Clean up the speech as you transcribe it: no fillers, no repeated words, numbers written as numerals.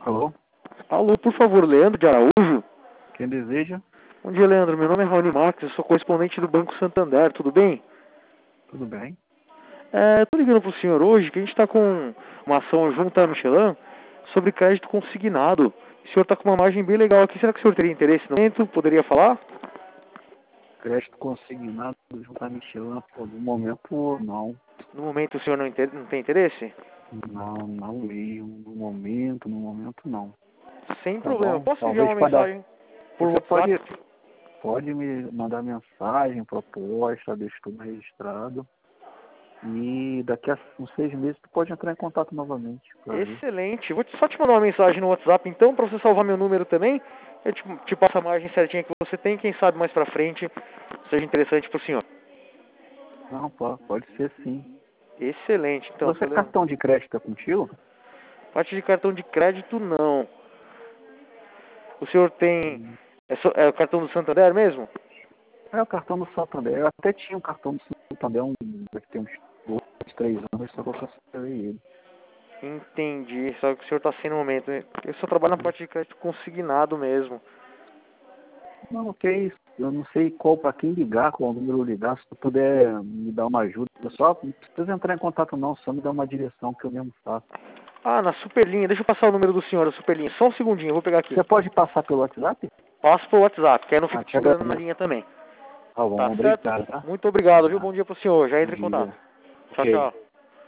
Alô? Alô, por favor, Leandro de Araújo. Quem deseja? Bom dia, Leandro. Meu nome é Raoni Marques, eu sou correspondente do Banco Santander, tudo bem? Tudo bem? Tô ligando pro senhor hoje que a gente está com uma ação junto à Michelin sobre crédito consignado. O senhor está com uma margem bem legal aqui. Será que o senhor teria interesse no momento? Poderia falar? Crédito consignado junto à Michelin, por no momento não. No momento o senhor não tem interesse? Não mesmo. No momento não. Sem Tá problema. bom? Posso enviar Talvez uma para dar. mensagem por Você WhatsApp? pode me mandar mensagem, proposta, deixa tudo registrado. E daqui a uns 6 meses tu pode entrar em contato novamente para ver. Excelente. Vou só te mandar uma mensagem no WhatsApp então, para você salvar meu número também. Eu te passo a margem certinha que você tem, quem sabe mais pra frente seja interessante pro senhor. Não, pode ser sim. Excelente, então, Você seu Leandro. cartão de crédito é contigo? Parte de cartão de crédito, não. O senhor tem... É o cartão do Santander mesmo? É o cartão do Santander. Eu até tinha um cartão do Santander, deve ter uns 2, 3 anos, só que eu cancelei ele. Entendi, só que o senhor tá sem no momento, né? Eu só trabalho na parte de crédito consignado mesmo. Não, ok. Eu não sei qual para quem ligar, qual número ligar. Se tu puder me dar uma ajuda, só não precisa entrar em contato não, só me dá uma direção que eu mesmo faço. Ah, na Superlinha, deixa eu passar o número do senhor, a Superlinha. Só um segundinho, eu vou pegar aqui. Você pode passar pelo WhatsApp? Passo pro WhatsApp, que aí eu não fico Te segurando na agradeço. linha também. Tá bom, Tá certo? obrigado, tá? Muito obrigado, viu? Tá. Bom dia pro senhor. Já Bom entre em contato. dia. Tchau, Ok. tchau.